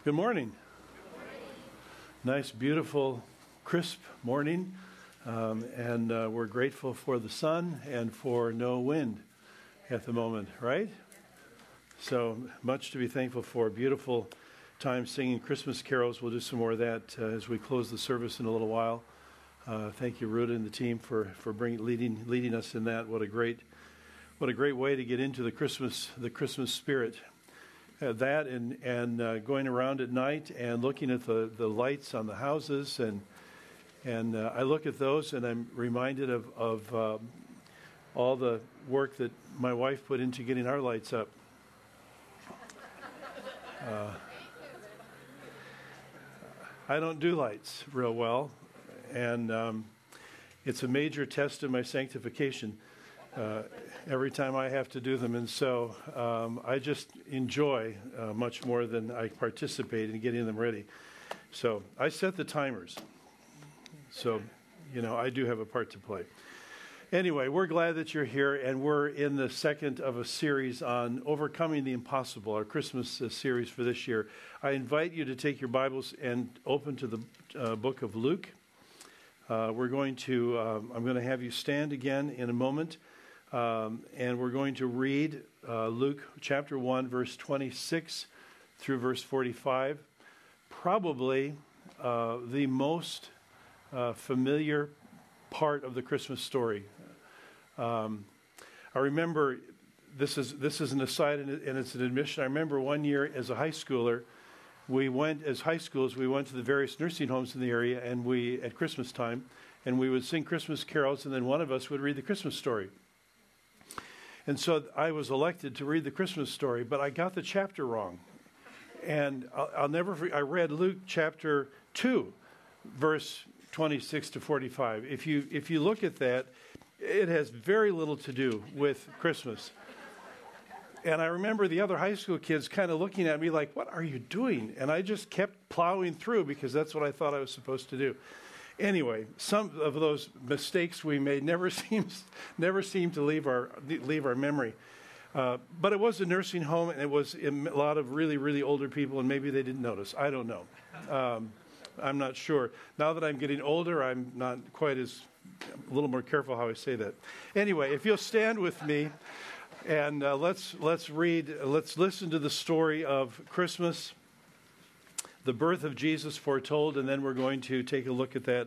Good morning. Nice, beautiful, crisp morning. And we're grateful for the sun and for no wind at the moment, right? So much to be thankful for. Beautiful time singing Christmas carols. We'll do some more of that as we close the service in a little while. Thank you, Ruta and the team, for leading us in that. What a great way to get into the Christmas spirit. That and going around at night and looking at the lights on the houses and I look at those and I'm reminded of all the work that my wife put into getting our lights up. I don't do lights real well, and it's a major test of my sanctification every time I have to do them. And so I just enjoy much more than I participate in getting them ready. So I set the timers. So, I do have a part to play. Anyway, we're glad that you're here, and we're in the second of a series on overcoming the impossible, our Christmas series for this year. I invite you to take your Bibles and open to the book of Luke. I'm going to have you stand again in a moment, and we're going to read Luke chapter 1, verse 26 through verse 45. Probably the most familiar part of the Christmas story. I remember, this is an aside and it's an admission. I remember one year as a high schooler, we went to the various nursing homes in the area, and at Christmas time, and we would sing Christmas carols, and then one of us would read the Christmas story. And so I was elected to read the Christmas story, but I got the chapter wrong. And I'll never forget, I read Luke chapter 2, verse 26 to 45. If you look at that, it has very little to do with Christmas. And I remember the other high school kids kind of looking at me like, "What are you doing?" And I just kept plowing through because that's what I thought I was supposed to do. Anyway, some of those mistakes we made never seem to leave our memory. But it was a nursing home, and it was a lot of really, really older people, and maybe they didn't notice. I don't know. I'm not sure. Now that I'm getting older, I'm not quite a little more careful how I say that. Anyway, if you'll stand with me, and let's listen to the story of Christmas, the birth of Jesus foretold, and then we're going to take a look at that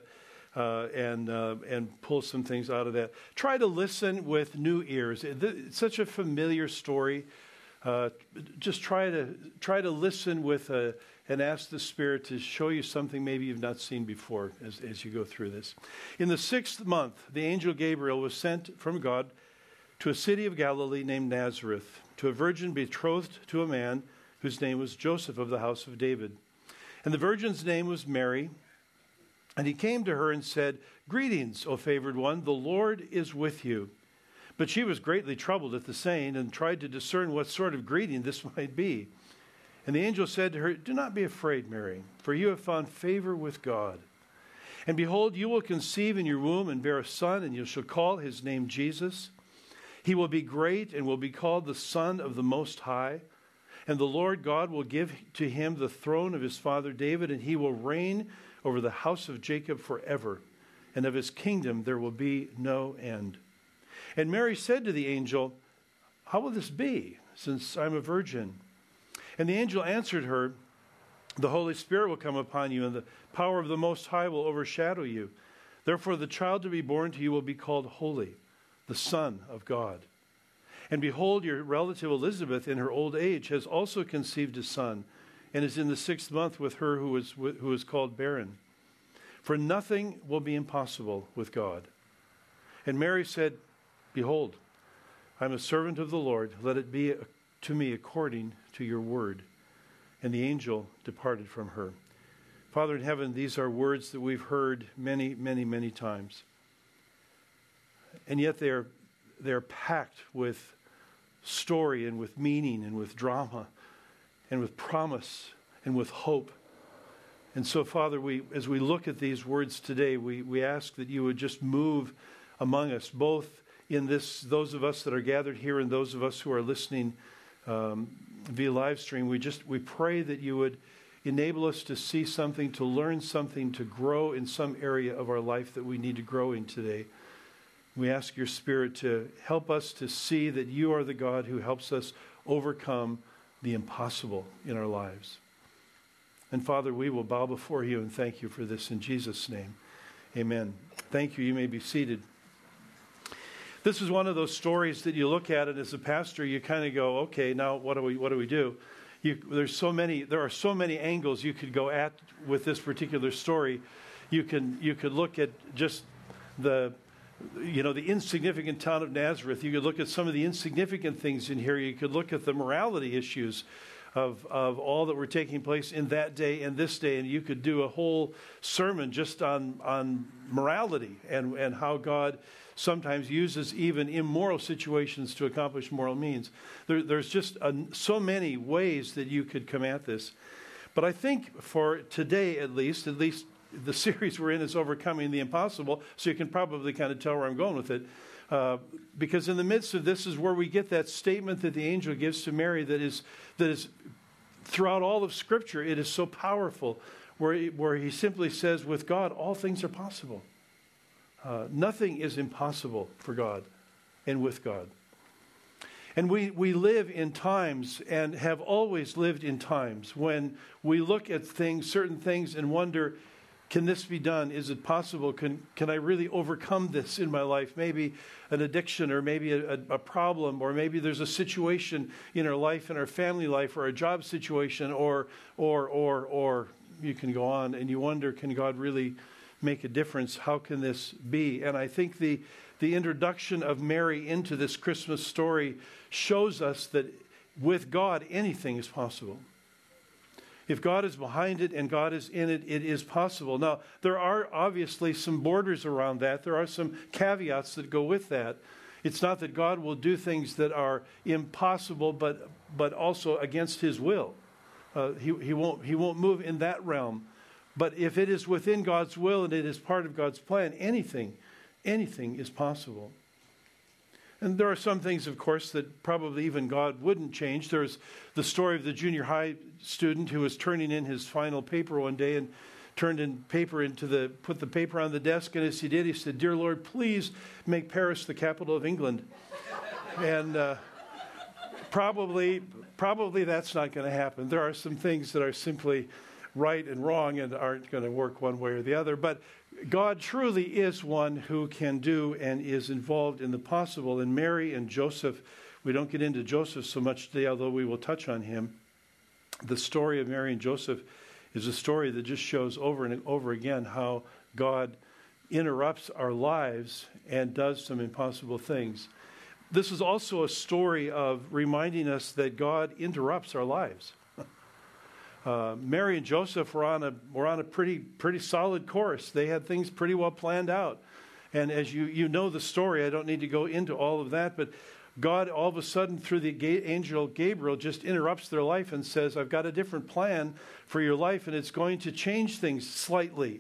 and pull some things out of that. Try to listen with new ears. It's such a familiar story. Just try to listen with and ask the Spirit to show you something maybe you've not seen before as you go through this. In the 6th month, the angel Gabriel was sent from God to a city of Galilee named Nazareth, to a virgin betrothed to a man whose name was Joseph of the house of David. And the virgin's name was Mary. And he came to her and said, "Greetings, O favored one, the Lord is with you." But she was greatly troubled at the saying and tried to discern what sort of greeting this might be. And the angel said to her, "Do not be afraid, Mary, for you have found favor with God. And behold, you will conceive in your womb and bear a son, and you shall call his name Jesus. He will be great and will be called the Son of the Most High. And the Lord God will give to him the throne of his father David, and he will reign over the house of Jacob forever. And of his kingdom there will be no end." And Mary said to the angel, "How will this be, since I'm a virgin?" And the angel answered her, "The Holy Spirit will come upon you, and the power of the Most High will overshadow you. Therefore the child to be born to you will be called Holy, the Son of God. And behold, your relative Elizabeth in her old age has also conceived a son, and is in the 6th month with her who is called barren. For nothing will be impossible with God." And Mary said, "Behold, I am a servant of the Lord. Let it be to me according to your word." And the angel departed from her. Father in heaven, these are words that we've heard many, many, many times. And yet they're packed with story and with meaning and with drama and with promise and with hope. And so, Father, as we look at these words today, we ask that you would just move among us, both in those of us that are gathered here and those of us who are listening via live stream. We pray that you would enable us to see something, to learn something, to grow in some area of our life that we need to grow in today. We ask your Spirit to help us to see that you are the God who helps us overcome the impossible in our lives. And Father, we will bow before you and thank you for this in Jesus' name. Amen. Thank you. You may be seated. This is one of those stories that you look at it as a pastor, you kind of go, okay, now what do we do? There are so many angles you could go at with this particular story. You could look at just the insignificant town of Nazareth. You could look at some of the insignificant things in here. You could look at the morality issues of all that were taking place in that day and this day, and you could do a whole sermon just on morality and how God sometimes uses even immoral situations to accomplish moral means. There's just so many ways that you could come at this. But I think for today at least the series we're in is Overcoming the Impossible, so you can probably kind of tell where I'm going with it. Because in the midst of this is where we get that statement that the angel gives to Mary that is throughout all of Scripture. It is so powerful, where he simply says, with God, all things are possible. Nothing is impossible for God and with God. And we live in times and have always lived in times when we look at certain things and wonder, can this be done? Is it possible? Can I really overcome this in my life? Maybe an addiction, or maybe a problem, or maybe there's a situation in our life, in our family life, or a job situation, or you can go on and you wonder, can God really make a difference? How can this be? And I think the introduction of Mary into this Christmas story shows us that with God, anything is possible. If God is behind it and God is in it, it is possible. Now, there are obviously some borders around that. There are some caveats that go with that. It's not that God will do things that are impossible, but also against his will. He won't move in that realm. But if it is within God's will and it is part of God's plan, anything is possible. And there are some things, of course, that probably even God wouldn't change. There's the story of the junior high student who was turning in his final paper one day and put the paper on the desk, and as he did, he said, "Dear Lord, please make Paris the capital of England." And probably that's not going to happen. There are some things that are simply right and wrong and aren't going to work one way or the other. But God truly is one who can do and is involved in the possible. And Mary and Joseph, we don't get into Joseph so much today, although we will touch on him. The story of Mary and Joseph is a story that just shows over and over again how God interrupts our lives and does some impossible things. This is also a story of reminding us that God interrupts our lives. Mary and Joseph were on a pretty solid course. They had things pretty well planned out. And as you know the story, I don't need to go into all of that, but God all of a sudden through the angel Gabriel just interrupts their life and says, I've got a different plan for your life and it's going to change things slightly.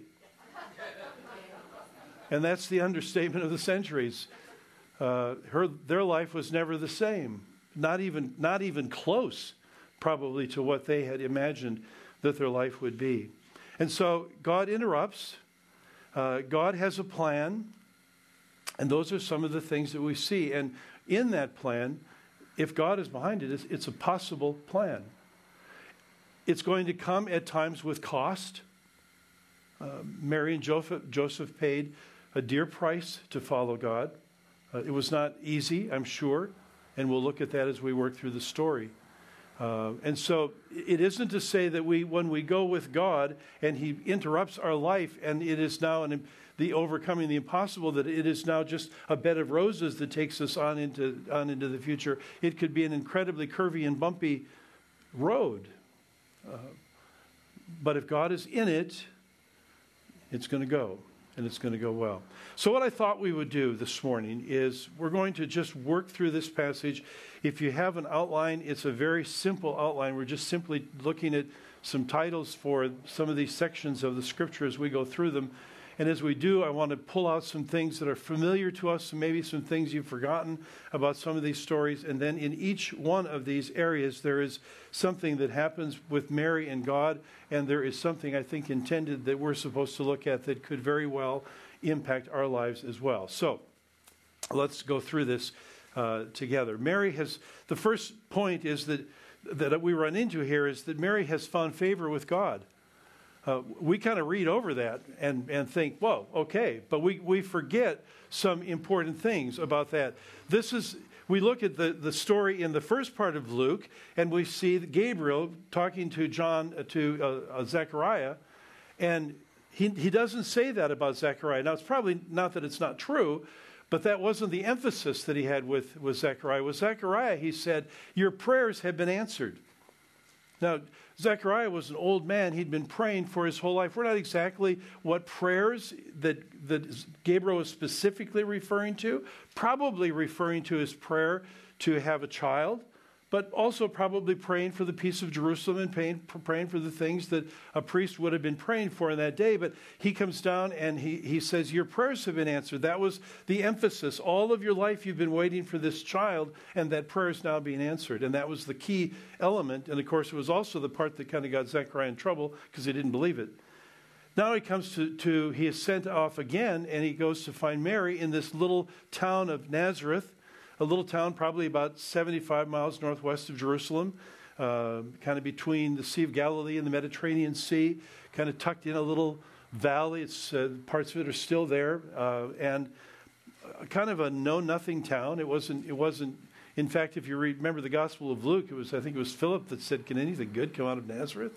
And that's the understatement of the centuries. Their life was never the same, not even close, probably to what they had imagined that their life would be. And so God interrupts. God has a plan. And those are some of the things that we see. And in that plan, if God is behind it, it's a possible plan. It's going to come at times with cost. Mary and Joseph paid a dear price to follow God. It was not easy, I'm sure. And we'll look at that as we work through the story. And so it isn't to say that when we go with God and he interrupts our life and it is now the overcoming the impossible, that it is now just a bed of roses that takes us on into the future. It could be an incredibly curvy and bumpy road. But if God is in it, it's going to go. And it's going to go well. So what I thought we would do this morning is we're going to just work through this passage. If you have an outline, it's a very simple outline. We're just simply looking at some titles for some of these sections of the Scripture as we go through them. And as we do, I want to pull out some things that are familiar to us, maybe some things you've forgotten about some of these stories. And then in each one of these areas, there is something that happens with Mary and God, and there is something, I think, intended that we're supposed to look at that could very well impact our lives as well. So let's go through this together. The first point is that we run into here is that Mary has found favor with God. We kind of read over that and think, whoa, okay. But we forget some important things about that. We look at the story in the first part of Luke, and we see Gabriel talking to Zechariah, and he doesn't say that about Zechariah. Now, it's probably not that it's not true, but that wasn't the emphasis that he had with Zechariah. With Zechariah, he said, your prayers have been answered. Now, Zechariah was an old man. He'd been praying for his whole life. We're not exactly what prayers that Gabriel was specifically referring to. Probably referring to his prayer to have a child, but also probably praying for the peace of Jerusalem and praying for the things that a priest would have been praying for in that day. But he comes down and he says, your prayers have been answered. That was the emphasis. All of your life you've been waiting for this child, and that prayer is now being answered. And that was the key element. And of course, it was also the part that kind of got Zechariah in trouble because he didn't believe it. Now he comes he is sent off again, and he goes to find Mary in this little town of Nazareth, a little town probably about 75 miles northwest of Jerusalem, kind of between the Sea of Galilee and the Mediterranean Sea, kind of tucked in a little valley. Parts of it are still there, and kind of a know-nothing town. It wasn't. In fact, if you remember the Gospel of Luke, I think it was Philip that said, "Can anything good come out of Nazareth?"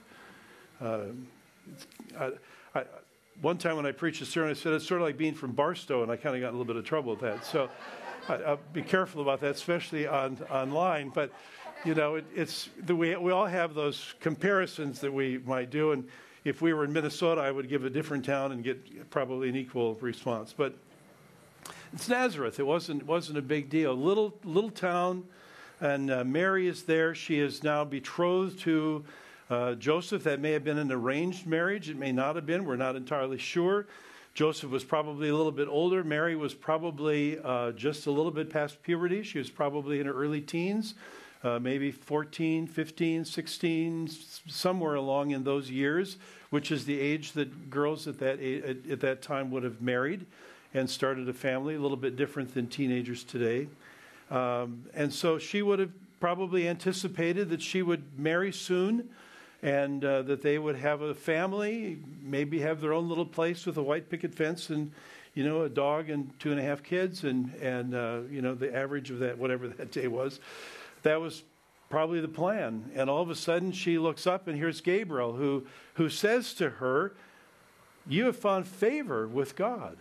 One time when I preached a sermon, I said it's sort of like being from Barstow, and I kind of got in a little bit of trouble with that. So I'll be careful about that, especially online. But we all have those comparisons that we might do, and if we were in Minnesota, I would give a different town and get probably an equal response. But it's Nazareth. It wasn't a big deal. Little town, and Mary is there. She is now betrothed to Joseph. That may have been an arranged marriage. It may not have been. We're not entirely sure. Joseph was probably a little bit older. Mary was probably just a little bit past puberty. She was probably in her early teens, maybe 14, 15, 16, somewhere along in those years, which is the age that girls at that time would have married and started a family, a little bit different than teenagers today. And so she would have probably anticipated that she would marry soon, and that they would have a family, maybe have their own little place with a white picket fence and, a dog and 2.5 kids and the average of that, whatever that day was. That was probably the plan. And all of a sudden she looks up and here's Gabriel who says to her, you have found favor with God.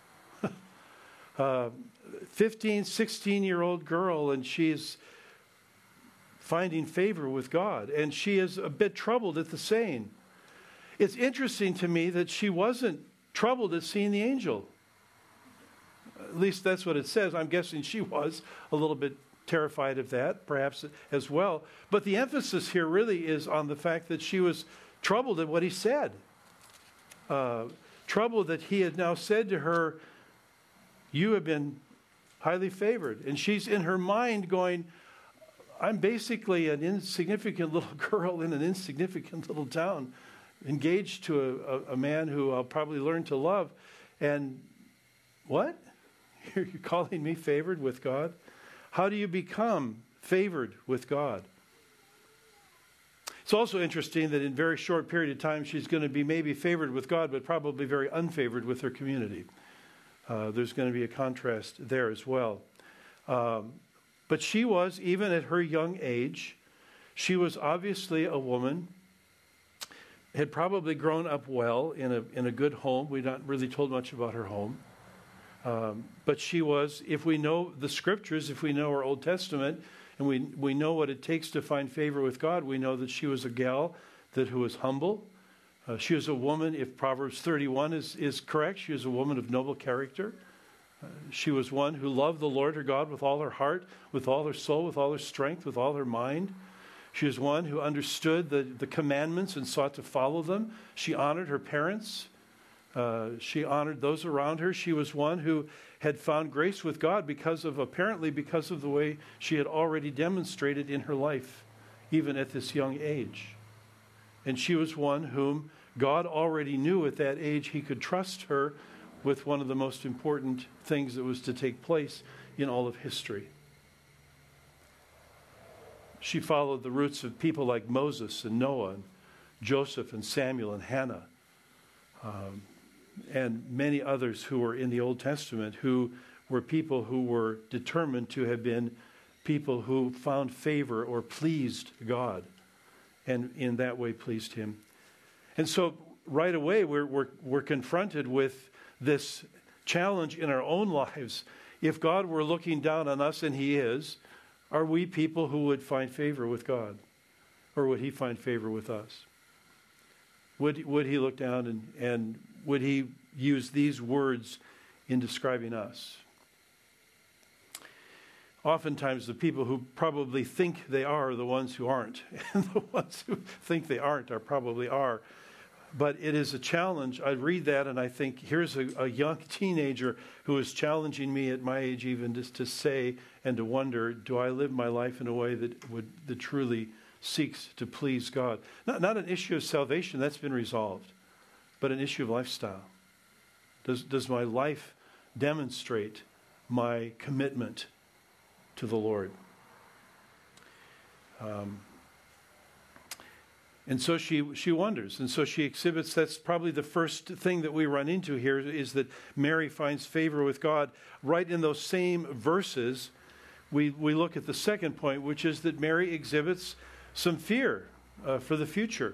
15, 16-year-old girl, and she's finding favor with God. And she is a bit troubled at the saying. It's interesting to me that she wasn't troubled at seeing the angel. At least that's what it says. I'm guessing she was a little bit terrified of that, perhaps as well. But the emphasis here really is on the fact that she was troubled at what he said. Troubled that he had now said to her, you have been highly favored. And she's in her mind going, I'm basically an insignificant little girl in an insignificant little town, engaged to a man who I'll probably learn to love. And what? You're calling me favored with God? How do you become favored with God? It's also interesting that in a very short period of time, she's going to be maybe favored with God, but probably very unfavored with her community. There's going to be a contrast there as well. But she was, even at her young age, she was obviously a woman, had probably grown up well in a good home. We're not really told much about her home. But she was, if we know the scriptures, if we know our Old Testament, and we know what it takes to find favor with God, we know that she was a gal who was humble. She was a woman, if Proverbs 31 is correct, she was a woman of noble character. She was one who loved the Lord her God with all her heart, with all her soul, with all her strength, with all her mind. She was one who understood the commandments and sought to follow them. She honored her parents. She honored those around her. She was one who had found grace with God apparently because of the way she had already demonstrated in her life, even at this young age. And she was one whom God already knew at that age he could trust her with one of the most important things that was to take place in all of history. She followed the roots of people like Moses and Noah and Joseph and Samuel and Hannah, and many others who were in the Old Testament, who were people who were determined to have been people who found favor or pleased God, and in that way pleased him. And so right away we're confronted with this challenge in our own lives. If God were looking down on us, and he is, are we people who would find favor with God? Or would he find favor with us? Would he look down and would he use these words in describing us? Oftentimes the people who probably think they are the ones who aren't. And the ones who think they aren't are probably are. But it is a challenge. I read that and I think, here's a young teenager who is challenging me at my age even just to say and to wonder, do I live my life in a way that truly seeks to please God? Not an issue of salvation, that's been resolved, but an issue of lifestyle. Does my life demonstrate my commitment to the Lord? And so she wonders, and so she exhibits. That's probably the first thing that we run into here, is that Mary finds favor with God. Right in those same verses, we look at the second point, which is that Mary exhibits some fear for the future.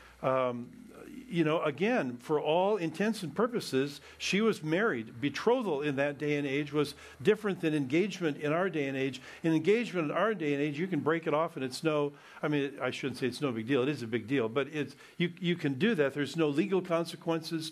Again, for all intents and purposes, she was married. Betrothal in that day and age was different than engagement in our day and age. In engagement in our day and age, you can break it off and I shouldn't say it's no big deal. It is a big deal, but you can do that. There's no legal consequences,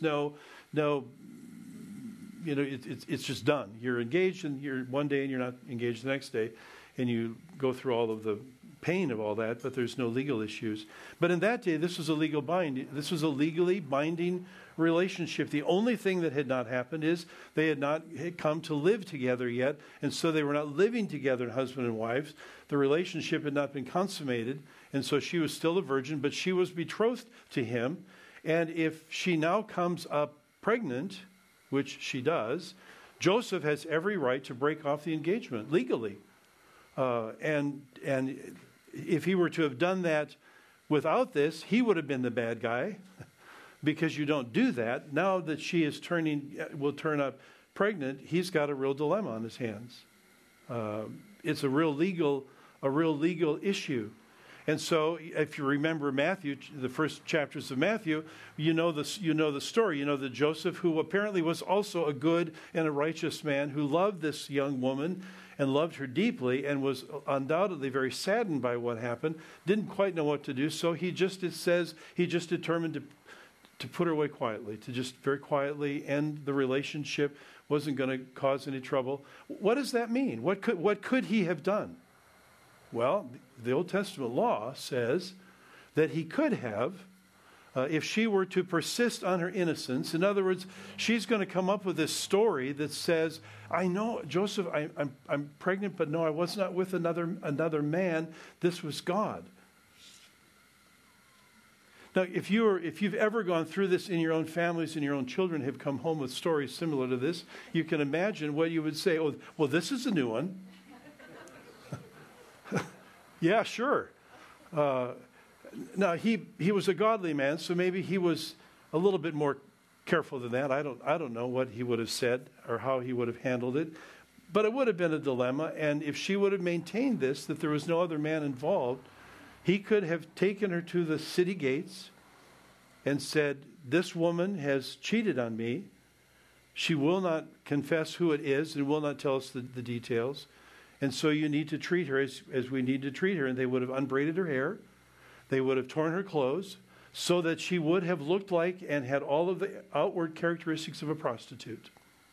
it's just done. You're engaged and you're one day and you're not engaged the next day, and you go through all of the pain of all that, but there's no legal issues. But in that day, this was a legally binding relationship. The only thing that had not happened is they had not come to live together yet, and so they were not living together, husband and wives. The relationship had not been consummated, and so she was still a virgin, but she was betrothed to him. And if she now comes up pregnant, which she does, Joseph has every right to break off the engagement legally. And if he were to have done that without this, he would have been the bad guy, because you don't do that. Now that she is will turn up pregnant, he's got a real dilemma on his hands. It's a real legal issue. And so, if you remember Matthew, the first chapters of Matthew, you know the story. You know that Joseph, who apparently was also a good and a righteous man, who loved this young woman and loved her deeply, and was undoubtedly very saddened by what happened, didn't quite know what to do, so he just determined to put her away quietly, to just very quietly end the relationship. Wasn't going to cause any trouble. What does that mean? What could he have done? Well, the Old Testament law says that he could have, if she were to persist on her innocence. In other words, she's going to come up with this story that says, I know, Joseph, I'm pregnant, but no, I was not with another man. This was God. Now, if you've ever gone through this in your own families and your own children have come home with stories similar to this, you can imagine what you would say. Oh, well, this is a new one. Yeah, sure. Now, he was a godly man, so maybe he was a little bit more careful than that. I don't know what he would have said or how he would have handled it, but it would have been a dilemma. And if she would have maintained this, that there was no other man involved, he could have taken her to the city gates and said, this woman has cheated on me. She will not confess who it is and will not tell us the details. And so you need to treat her as we need to treat her. And they would have unbraided her hair. They would have torn her clothes so that she would have looked like and had all of the outward characteristics of a prostitute.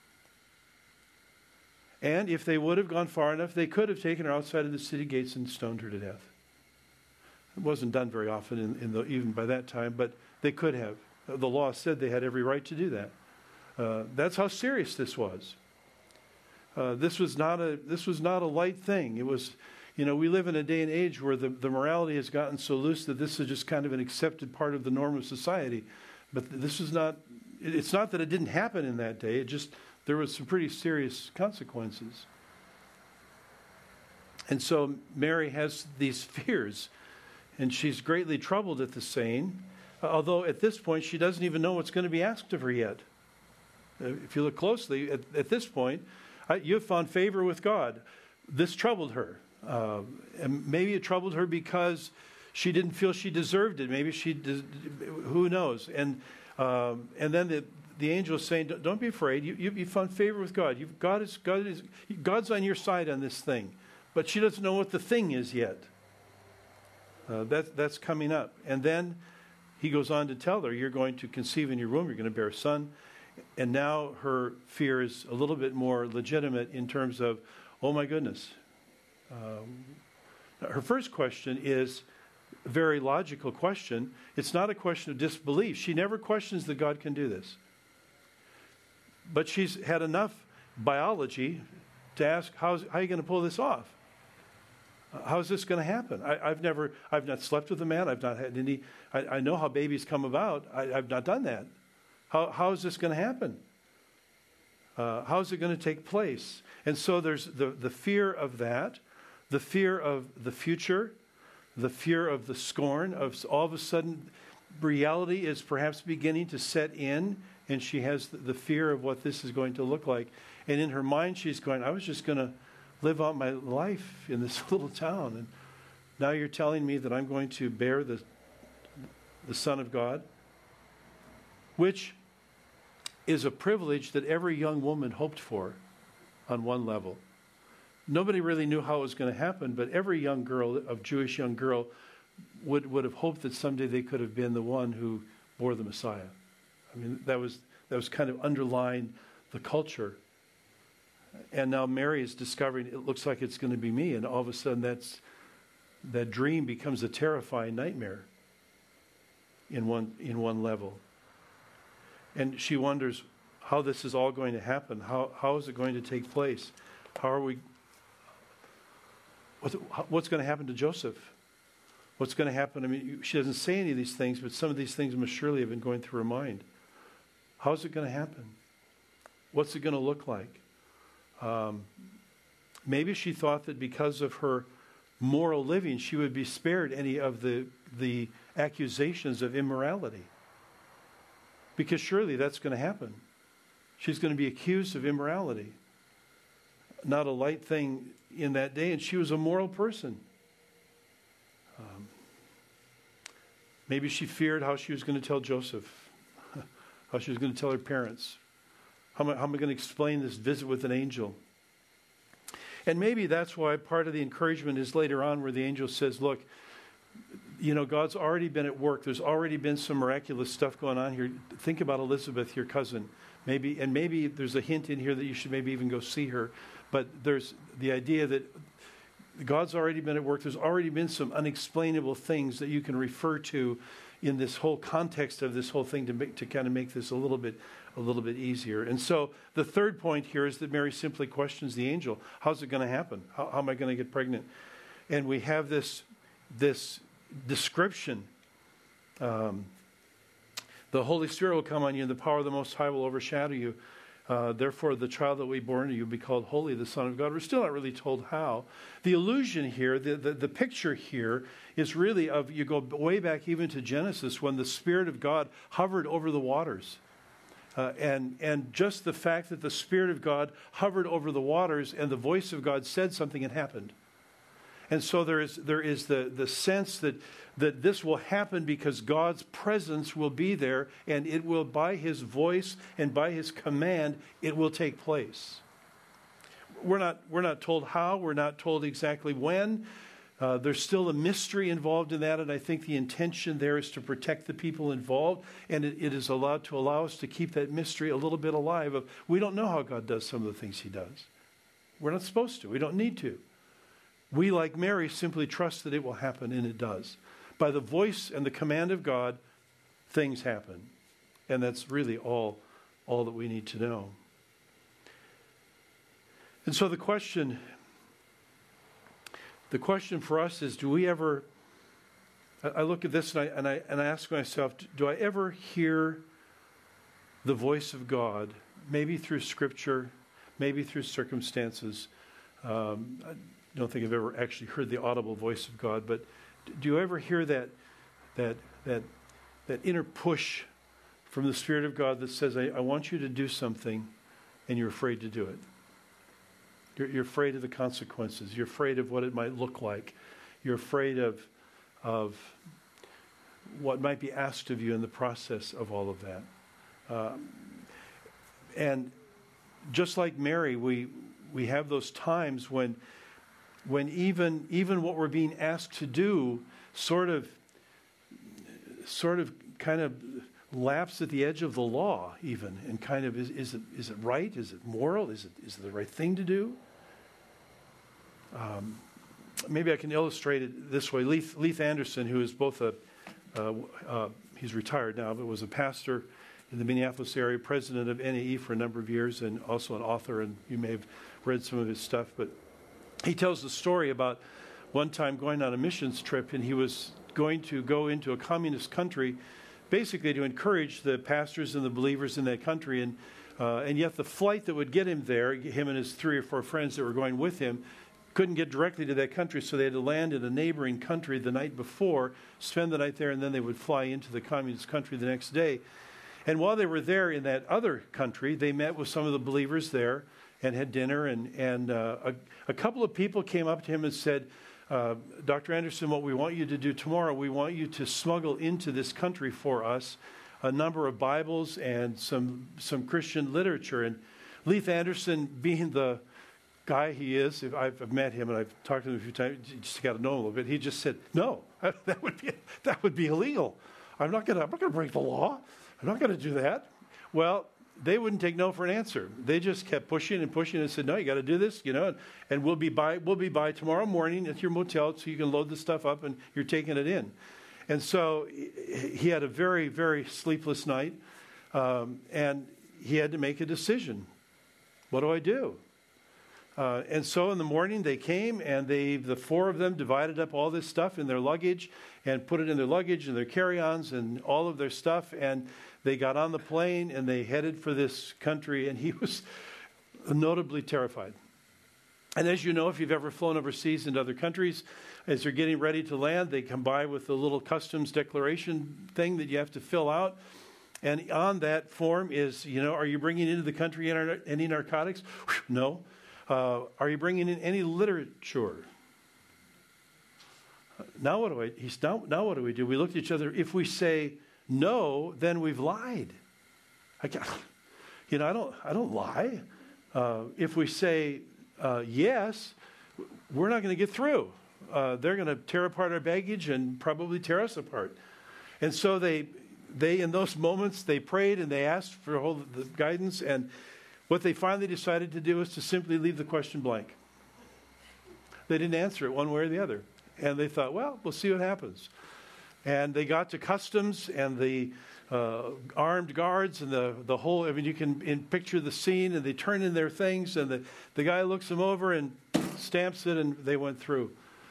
And if they would have gone far enough, they could have taken her outside of the city gates and stoned her to death. It wasn't done very often even by that time, but they could have. The law said they had every right to do that. That's how serious this was. This was not a light thing. It was, we live in a day and age where the morality has gotten so loose that this is just kind of an accepted part of the norm of society. But this is not. It's not that it didn't happen in that day. It just there was some pretty serious consequences. And so Mary has these fears, and she's greatly troubled at the saying. Although at this point she doesn't even know what's going to be asked of her yet. If you look closely at this point, you have found favor with God. This troubled her. And maybe it troubled her because she didn't feel she deserved it. Maybe who knows? And then the angel is saying, "Don't be afraid. You found favor with God. God's on your side on this thing." But she doesn't know what the thing is yet. That's coming up. And then he goes on to tell her, "You're going to conceive in your womb. You're going to bear a son." And now her fear is a little bit more legitimate in terms of, oh my goodness. Her first question is a very logical question. It's not a question of disbelief. She never questions that God can do this. But she's had enough biology to ask, how are you going to pull this off? How is this going to happen? I've not slept with a man. I've not had any, I know how babies come about. I've not done that. How is this going to happen? How is it going to take place? And so there's the fear of that, the fear of the future, the fear of the scorn of all of a sudden reality is perhaps beginning to set in, and she has the fear of what this is going to look like. And in her mind she's going, I was just going to live out my life in this little town, and now you're telling me that I'm going to bear the Son of God, which is a privilege that every young woman hoped for on one level. Nobody really knew how it was going to happen, but every young girl, Jewish young girl, would have hoped that someday they could have been the one who bore the Messiah. I mean, that was kind of underlying the culture. And now Mary is discovering it looks like it's going to be me, and all of a sudden that dream becomes a terrifying nightmare in one level. And she wonders how this is all going to happen. How is it going to take place? What's going to happen to Joseph? What's going to happen? I mean, she doesn't say any of these things, but some of these things must surely have been going through her mind. How is it going to happen? What's it going to look like? Maybe she thought that because of her moral living, she would be spared any of the accusations of immorality. Because surely that's going to happen. She's going to be accused of immorality. Not a light thing in that day, and she was a moral person. Maybe she feared how she was going to tell Joseph, how she was going to tell her parents. How am I going to explain this visit with an angel? And maybe that's why part of the encouragement is later on where the angel says, look, God's already been at work. There's already been some miraculous stuff going on here. Think about Elizabeth, your cousin. Maybe there's a hint in here that you should maybe even go see her. But there's the idea that God's already been at work. There's already been some unexplainable things that you can refer to in this whole context of this whole thing to kind of make this a little bit easier. And so the third point here is that Mary simply questions the angel. How's it going to happen? How am I going to get pregnant? And we have this description. The Holy Spirit will come on you, and the power of the Most High will overshadow you. Therefore, the child that will be born to you will be called Holy, the Son of God. We're still not really told how. The allusion here, the picture here, is really of, you go way back even to Genesis, when the Spirit of God hovered over the waters. And just the fact that the Spirit of God hovered over the waters and the voice of God said something had happened. And so there is the sense that this will happen because God's presence will be there, and it will, by His voice and by His command, it will take place. We're not told how. We're not told exactly when. There's still a mystery involved in that, and I think the intention there is to protect the people involved, and it is allowed to allow us to keep that mystery a little bit alive. We don't know how God does some of the things He does. We're not supposed to. We don't need to. We, like Mary, simply trust that it will happen, and it does. By the voice and the command of God, things happen. And that's really all all that we need to know. And so the question for us is, do we ever, I look at this and I ask myself, do I ever hear the voice of God, maybe through Scripture, maybe through circumstances? I don't think I've ever actually heard the audible voice of God, but do you ever hear that inner push from the Spirit of God that says, I want you to do something, and you're afraid to do it? You're afraid of the consequences. You're afraid of what it might look like. You're afraid of what might be asked of you in the process of all of that. And just like Mary, we have those times when even what we're being asked to do sort of kind of laps at the edge of the law, even, and kind of is it right? Is it moral? Is it the right thing to do? Maybe I can illustrate it this way. Leith Anderson, who is both he's retired now, but was a pastor in the Minneapolis area, president of NAE for a number of years, and also an author, and you may have read some of his stuff. But he tells the story about one time going on a missions trip, and he was going to go into a communist country, basically to encourage the pastors and the believers in that country, and yet the flight that would get him there, him and his 3 or 4 friends that were going with him, couldn't get directly to that country, so they had to land in a neighboring country the night before, spend the night there, and then they would fly into the communist country the next day. And while they were there in that other country, they met with some of the believers there and had dinner, and a couple of people came up to him and said, Dr. Anderson, what we want you to do tomorrow, we want you to smuggle into this country for us a number of Bibles and some Christian literature. And Leith Anderson, being the guy he is, if I've met him and I've talked to him a few times, you just got to know him a little bit. He just said, "No, that would be illegal. I'm not going to break the law. I'm not going to do that." Well, they wouldn't take no for an answer. They just kept pushing and said, "No, you got to do this, and we'll be by tomorrow morning at your motel, so you can load the stuff up and you're taking it in." And so he had a very, very sleepless night, and he had to make a decision. What do I do? And so in the morning they came, and the 4 of them divided up all this stuff in their luggage and put it in their luggage and their carry-ons and all of their stuff, and they got on the plane and they headed for this country, and he was notably terrified. And as you know, if you've ever flown overseas into other countries, as you're getting ready to land, they come by with a little customs declaration thing that you have to fill out. And on that form is, are you bringing into the country any narcotics? No. Are you bringing in any literature? Now what do we do? We look at each other. If we say no, then we've lied. I don't lie. If we say yes, we're not going to get through. They're going to tear apart our baggage and probably tear us apart. And so they in those moments, they prayed and they asked for the guidance, and what they finally decided to do was to simply leave the question blank. They didn't answer it one way or the other. And they thought, well, we'll see what happens. And they got to customs, and the armed guards and the whole, you can picture the scene, and they turn in their things, and the guy looks them over and stamps it, and they went through.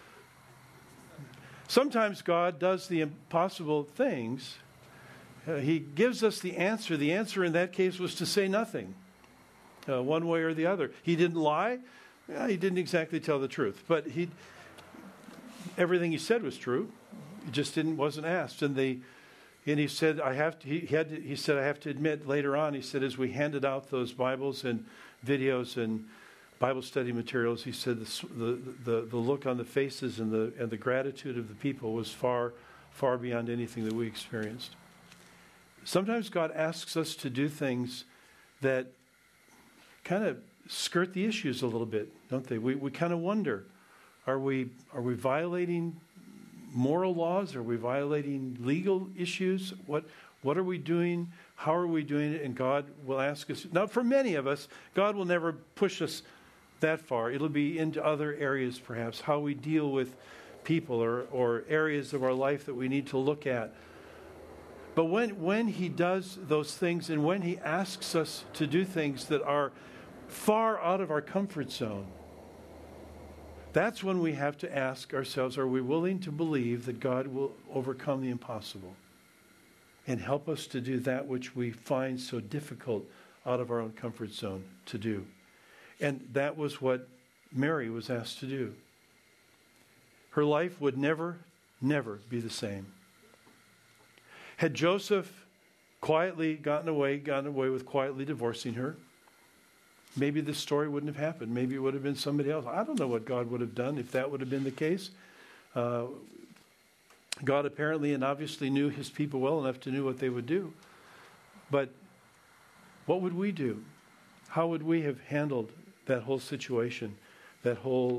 Sometimes God does the impossible things. He gives us the answer. The answer in that case was to say nothing. One way or the other. He didn't lie. He didn't exactly tell the truth, but everything he said was true. It just wasn't asked. And he said, I have to admit later on, he said, as we handed out those Bibles and videos and Bible study materials, he said the look on the faces and the gratitude of the people was far, far beyond anything that we experienced. Sometimes God asks us to do things that kind of skirt the issues a little bit, don't they? We kind of wonder, are we violating moral laws? Are we violating legal issues? What are we doing? How are we doing it? And God will ask us. Now, for many of us, God will never push us that far. It'll be into other areas, perhaps, how we deal with people or areas of our life that we need to look at. But when he does those things and when he asks us to do things that are far out of our comfort zone, that's when we have to ask ourselves, are we willing to believe that God will overcome the impossible and help us to do that which we find so difficult out of our own comfort zone to do? And that was what Mary was asked to do. Her life would never be the same. Had Joseph quietly gotten away with quietly divorcing her, maybe this story wouldn't have happened. Maybe it would have been somebody else. I don't know what God would have done if that would have been the case. God apparently and obviously knew his people well enough to know what they would do. But what would we do? How would we have handled that whole situation, that whole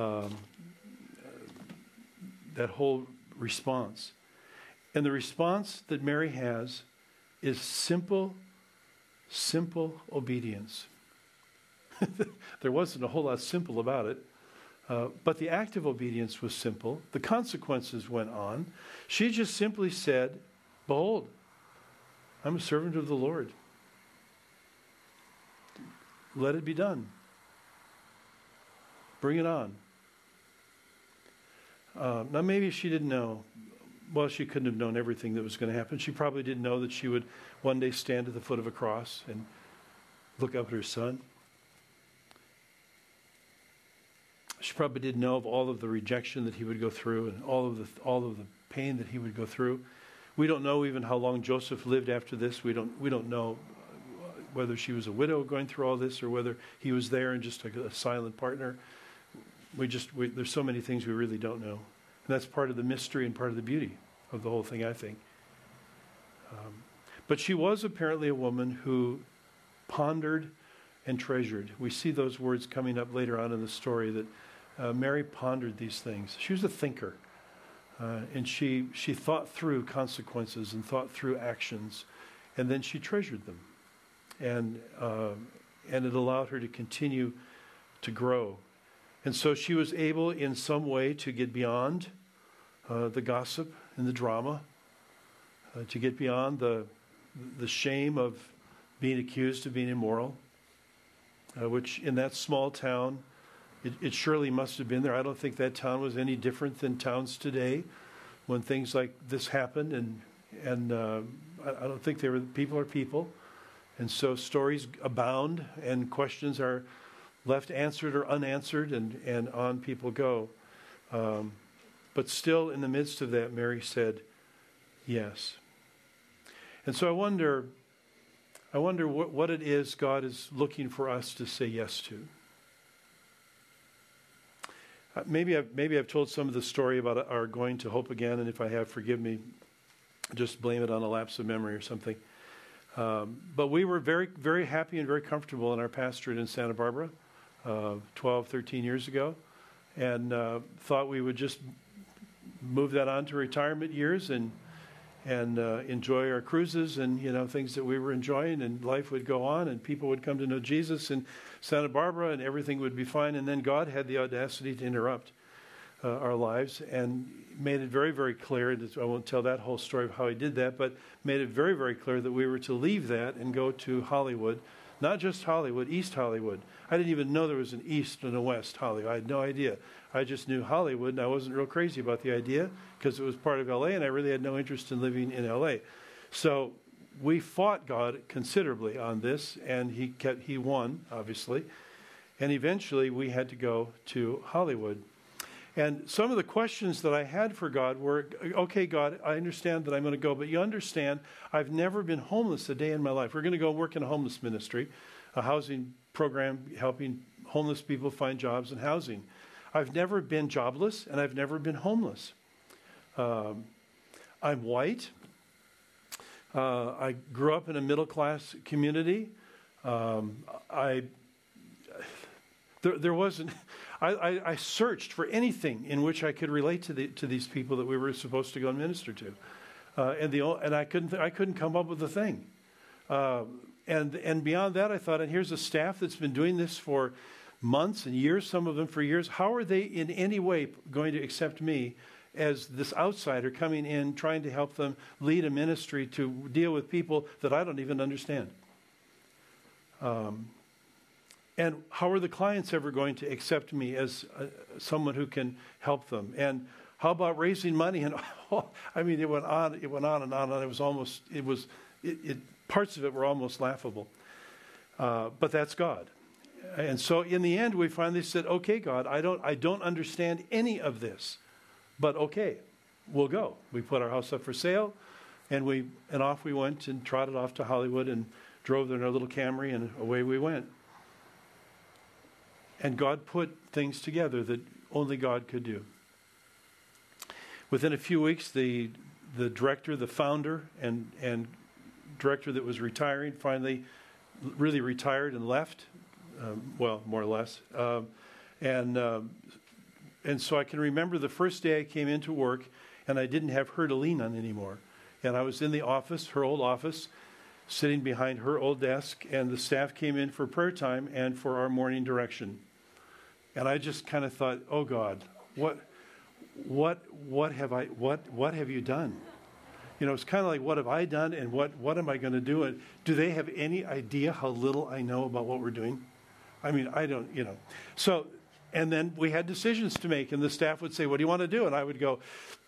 response? And the response that Mary has is simple obedience. There wasn't a whole lot simple about it, but the act of obedience was simple. The consequences went on. She just simply said, "Behold, I'm a servant of the Lord. Let it be done. Bring it on." Now maybe she didn't know. Well, she couldn't have known everything that was going to happen. She probably didn't know that she would one day stand at the foot of a cross and look up at her son. She probably didn't know of all of the rejection that he would go through and all of the pain that he would go through. We don't know even how long Joseph lived after this. We don't know whether she was a widow going through all this or whether he was there and just a silent partner. There's so many things we really don't know. And that's part of the mystery and part of the beauty of the whole thing, I think. But she was apparently a woman who pondered and treasured. We see those words coming up later on in the story that Mary pondered these things. She was a thinker. And she thought through consequences and thought through actions. And then she treasured them. And it allowed her to continue to grow. And so she was able in some way to get beyond the gossip and the drama, to get beyond the shame of being accused of being immoral, which in that small town, it surely must have been there. I don't think that town was any different than towns today when things like this happened. And I don't think people are people. And so stories abound and questions are left answered or unanswered, and on people go. But still, in the midst of that, Mary said, yes. And so I wonder what it is God is looking for us to say yes to. Maybe I've told some of the story about our going to Hope Again, and if I have, forgive me. Just blame it on a lapse of memory or something. But we were very, very happy and very comfortable in our pastorate in Santa Barbara 12, 13 years ago, and thought we would just move that on to retirement years and enjoy our cruises and things that we were enjoying, and life would go on and people would come to know Jesus in Santa Barbara and everything would be fine. And then God had the audacity to interrupt our lives and made it very, very clear. I won't tell that whole story of how he did that, but made it very, very clear that we were to leave that and go to Hollywood. Not just Hollywood, East Hollywood. I didn't even know there was an East and a West Hollywood. I had no idea. I just knew Hollywood, and I wasn't real crazy about the idea because it was part of L.A., and I really had no interest in living in L.A. So we fought God considerably on this, and he won, obviously. And eventually we had to go to Hollywood. And some of the questions that I had for God were, okay, God, I understand that I'm going to go, but you understand I've never been homeless a day in my life. We're going to go work in a homeless ministry, a housing program helping homeless people find jobs and housing. I've never been jobless, and I've never been homeless. I'm white. I grew up in a middle-class community. There wasn't. I searched for anything in which I could relate to these people that we were supposed to go and minister to, and I couldn't come up with a thing. And beyond that, I thought, and here's a staff that's been doing this for months and years, some of them for years. How are they in any way going to accept me as this outsider coming in, trying to help them lead a ministry to deal with people that I don't even understand. And how are the clients ever going to accept me as someone who can help them? And how about raising money? And I mean, it went on and on, and parts of it were almost laughable. But that's God. And so in the end, we finally said, okay, God, I don't understand any of this, but okay, we'll go. We put our house up for sale, and off we went and trotted off to Hollywood and drove there in our little Camry, and away we went. And God put things together that only God could do. Within a few weeks, the director, the founder, and director that was retiring finally really retired and left. Well, more or less. And so I can remember the first day I came into work, and I didn't have her to lean on anymore. And I was in the office, her old office, sitting behind her old desk, and the staff came in for prayer time and for our morning direction. And I just kind of thought, oh God, what have you done? You know, it's kind of like, what have I done, and what am I going to do? And do they have any idea how little I know about what we're doing? I mean, I don't, you know. So, and then we had decisions to make, and the staff would say, what do you want to do? And I would go,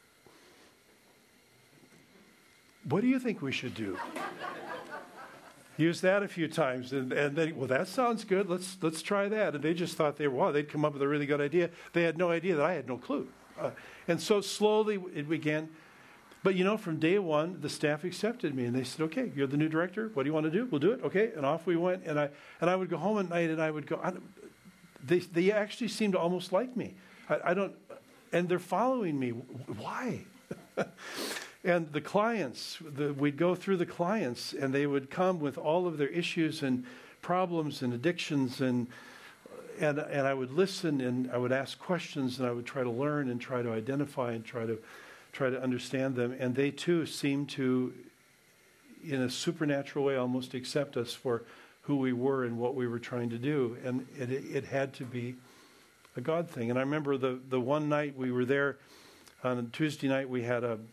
what do you think we should do? Use that a few times, and then, well, that sounds good. Let's try that. And they just thought they'd come up with a really good idea. They had no idea that I had no clue. And so slowly it began. But, you know, from day one, the staff accepted me, and they said, okay, you're the new director. What do you want to do? We'll do it. Okay. And off we went. And I would go home at night, and I would go, they actually seemed to almost like me. And they're following me. Why? And the clients, we'd go through the clients, and they would come with all of their issues and problems and addictions, and I would listen, and I would ask questions, and I would try to learn and try to identify and try to understand them. And they too seemed to, in a supernatural way, almost accept us for who we were and what we were trying to do. And it had to be a God thing. And I remember the one night we were there, on a Tuesday night, we had a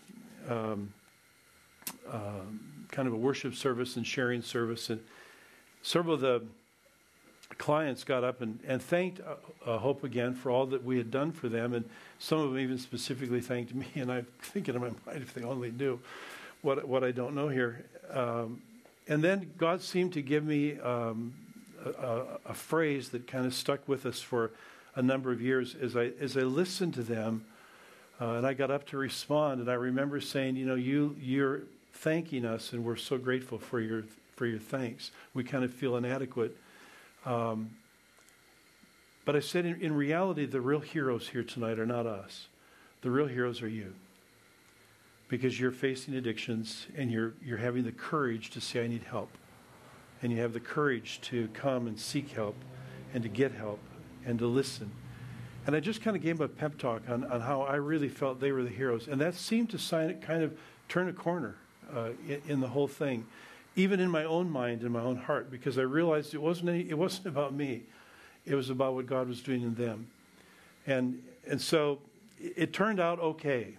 kind of a worship service and sharing service, and several of the clients got up and thanked Hope again for all that we had done for them, and some of them even specifically thanked me. And I'm thinking in my mind, if they only knew what I don't know here. And then God seemed to give me a phrase that kind of stuck with us for a number of years as I listened to them. And I got up to respond, and I remember saying, you know, you're thanking us, and we're so grateful for your thanks. We kind of feel inadequate. But I said, in reality, the real heroes here tonight are not us. The real heroes are you. Because you're facing addictions, and you're having the courage to say, I need help. And you have the courage to come and seek help, and to get help, and to listen. And I just kind of gave them a pep talk on how I really felt they were the heroes. And that seemed to kind of turn a corner in the whole thing, even in my own mind and my own heart, because I realized it wasn't about me. It was about what God was doing in them. And so it turned out okay.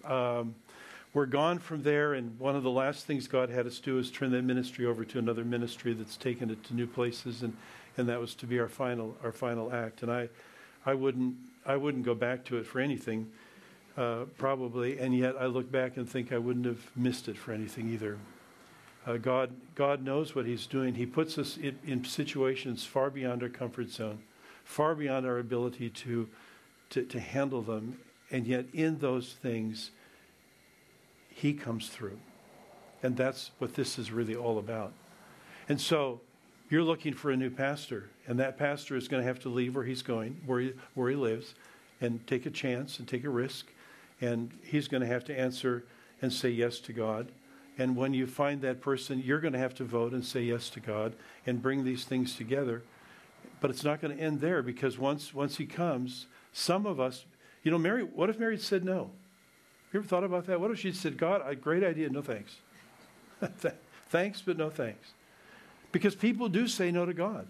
We're gone from there, and one of the last things God had us do is turn that ministry over to another ministry that's taken it to new places, and that was to be our final act. And I wouldn't go back to it for anything, probably, and yet I look back and think I wouldn't have missed it for anything either. God knows what He's doing. He puts us in situations far beyond our comfort zone, far beyond our ability to handle them, and yet in those things, He comes through. And that's what this is really all about. And so, you're looking for a new pastor, and that pastor is going to have to leave where he's going, where he lives, and take a chance and take a risk, and he's going to have to answer and say yes to God. And when you find that person, you're going to have to vote and say yes to God and bring these things together. But it's not going to end there, because once he comes, some of us, you know, Mary. What if Mary said no? You ever thought about that? What if she said, God, great idea, no thanks. Thanks, but no thanks. Because people do say no to God.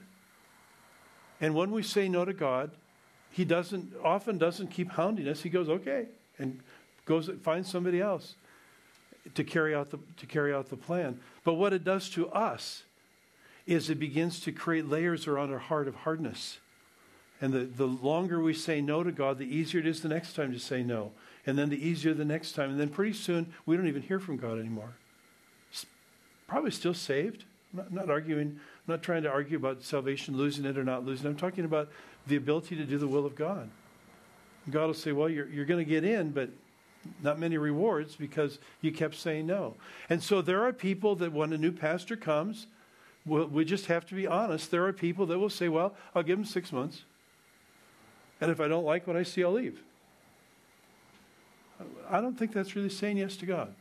And when we say no to God, He often doesn't keep hounding us. He goes, okay, and find somebody else to carry out the plan. But what it does to us is it begins to create layers around our heart of hardness. And the longer we say no to God, the easier it is the next time to say no. And then the easier the next time. And then pretty soon, we don't even hear from God anymore. Probably still saved. I'm not arguing. I'm not trying to argue about salvation, losing it or not losing it. I'm talking about the ability to do the will of God. God will say, well, you're going to get in, but not many rewards because you kept saying no. And so there are people that when a new pastor comes, we just have to be honest. There are people that will say, well, I'll give them 6 months. And if I don't like what I see, I'll leave. I don't think that's really saying yes to God.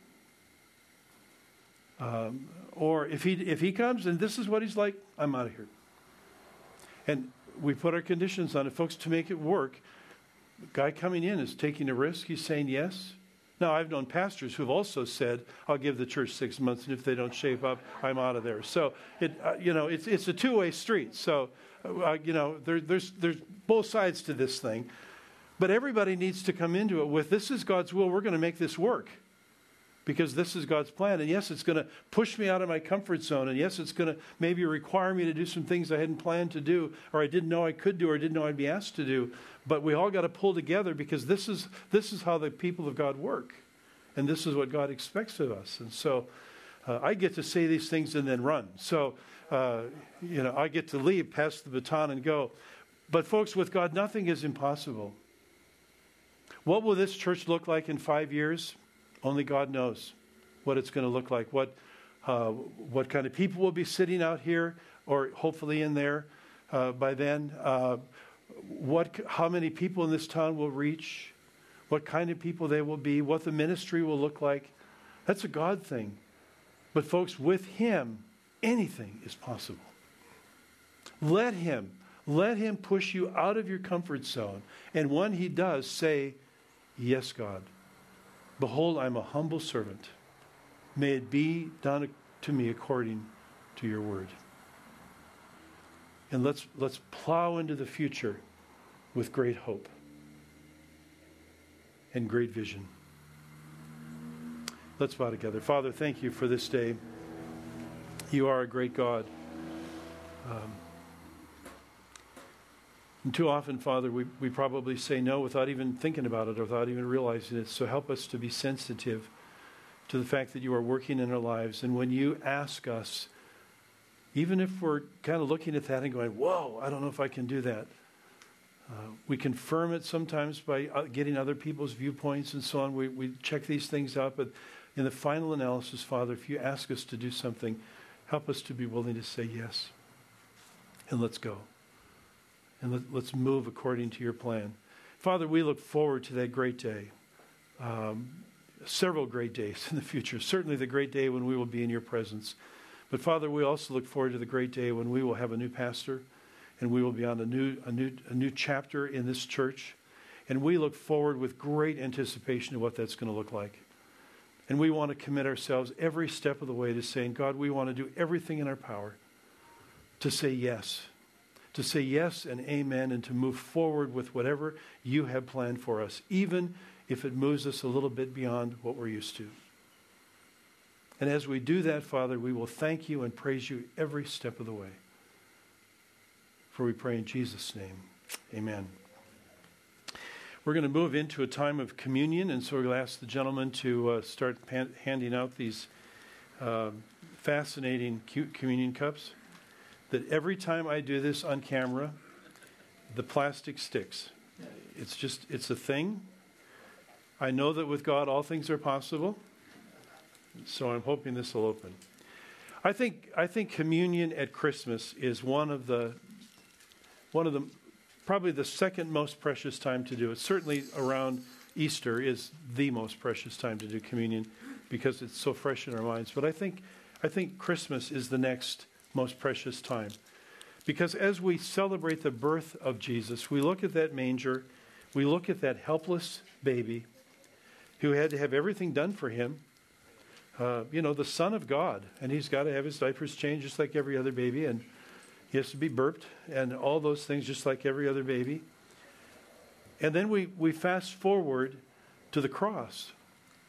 Or if he comes and this is what he's like, I'm out of here. And we put our conditions on it, folks, to make it work. The guy coming in is taking a risk. He's saying yes. Now, I've known pastors who've also said, I'll give the church 6 months, and if they don't shape up, I'm out of there. So, it's a two-way street. So, there's both sides to this thing. But everybody needs to come into it with, this is God's will. We're going to make this work because this is God's plan. And yes, it's going to push me out of my comfort zone. And yes, it's going to maybe require me to do some things I hadn't planned to do, or I didn't know I could do, or didn't know I'd be asked to do. But we all got to pull together because this is how the people of God work. And this is what God expects of us. And so I get to say these things and then run. So, I get to leave, pass the baton and go. But folks, with God, nothing is impossible. What will this church look like in 5 years? Only God knows what it's going to look like. What kind of people will be sitting out here, or hopefully in there by then. How many people in this town will reach? What kind of people they will be? What the ministry will look like? That's a God thing. But folks, with Him, anything is possible. Let Him push you out of your comfort zone. And when He does, say, yes, God. Behold, I'm a humble servant. May it be done to me according to your word. And let's plow into the future with great hope and great vision. Let's bow together. Father, thank you for this day. You are a great God. And too often, Father, we probably say no without even thinking about it or without even realizing it. So help us to be sensitive to the fact that you are working in our lives. And when you ask us, even if we're kind of looking at that and going, whoa, I don't know if I can do that. We confirm it sometimes by getting other people's viewpoints and so on. We check these things out. But in the final analysis, Father, if you ask us to do something, help us to be willing to say yes. And let's go. And let's move according to your plan. Father, we look forward to that great day. Several great days in the future. Certainly the great day when we will be in your presence. But Father, we also look forward to the great day when we will have a new pastor and we will be on a new chapter in this church. And we look forward with great anticipation to what that's going to look like. And we want to commit ourselves every step of the way to saying, God, we want to do everything in our power to say yes. To say yes and amen and to move forward with whatever you have planned for us, even if it moves us a little bit beyond what we're used to. And as we do that, Father, we will thank you and praise you every step of the way. For we pray in Jesus' name. Amen. We're going to move into a time of communion, and so we'll ask the gentleman to start handing out these fascinating communion cups. That every time I do this on camera, the plastic sticks. It's a thing. I know that with God all things are possible. So I'm hoping this will open. I think communion at Christmas is one of the probably the second most precious time to do it. Certainly around Easter is the most precious time to do communion because it's so fresh in our minds. But I think Christmas is the next most precious time. Because as we celebrate the birth of Jesus, we look at that manger, we look at that helpless baby who had to have everything done for him. The Son of God, and he's got to have his diapers changed just like every other baby, and he has to be burped and all those things just like every other baby. And then we fast forward to the cross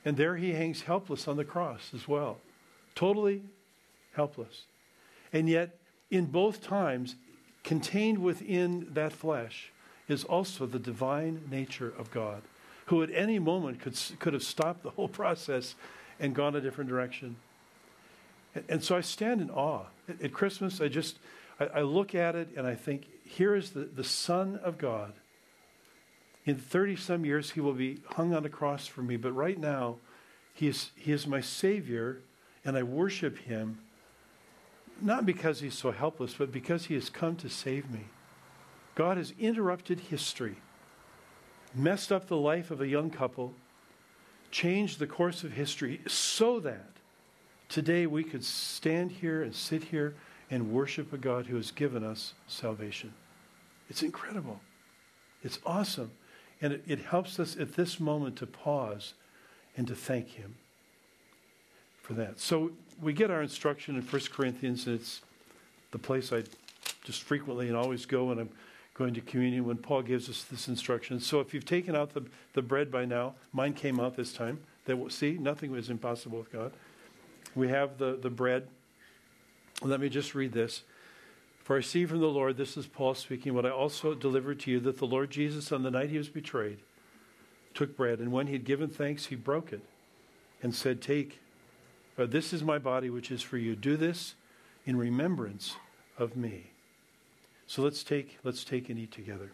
And there he hangs helpless on the cross as well. Totally helpless. And yet, in both times, contained within that flesh is also the divine nature of God, who at any moment could have stopped the whole process and gone a different direction. And so I stand in awe. At Christmas, I look at it and I think, here is the Son of God. In 30-some years, he will be hung on a cross for me. But right now, he is my Savior, and I worship him, not because he's so helpless, but because he has come to save me. God has interrupted history, messed up the life of a young couple, changed the course of history so that today we could stand here and sit here and worship a God who has given us salvation. It's incredible. It's awesome. And it helps us at this moment to pause and to thank him for that. So we get our instruction in 1 Corinthians, and it's the place I just frequently and always go when I'm going to communion, when Paul gives us this instruction. So if you've taken out the bread by now, mine came out this time. See, nothing was impossible with God. We have the bread. Let me just read this. For I see from the Lord, this is Paul speaking, what I also delivered to you, that the Lord Jesus, on the night he was betrayed, took bread, and when he had given thanks, he broke it and said, take, this is my body, which is for you. Do this in remembrance of me. So let's take and eat together.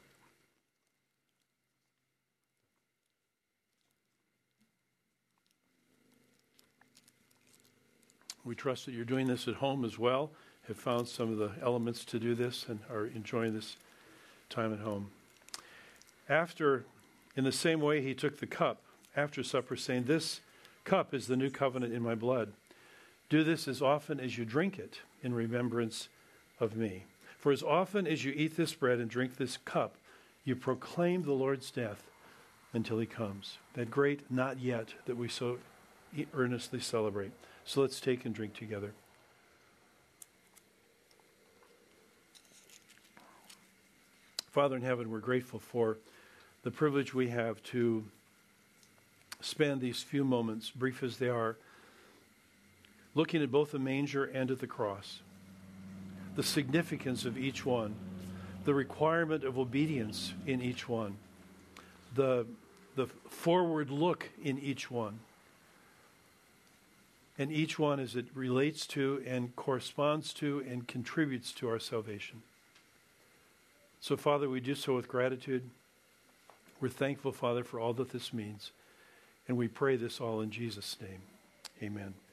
We trust that you're doing this at home as well, have found some of the elements to do this, and are enjoying this time at home. In the same way, he took the cup after supper, saying, this cup is the new covenant in my blood. Do this as often as you drink it in remembrance of me. For as often as you eat this bread and drink this cup, you proclaim the Lord's death until he comes. That great not yet that we so earnestly celebrate. So let's take and drink together. Father in heaven, we're grateful for the privilege we have to spend these few moments, brief as they are, looking at both the manger and at the cross, the significance of each one, the requirement of obedience in each one, the forward look in each one, and each one as it relates to and corresponds to and contributes to our salvation. So, Father, we do so with gratitude. We're thankful, Father, for all that this means. And we pray this all in Jesus' name. Amen.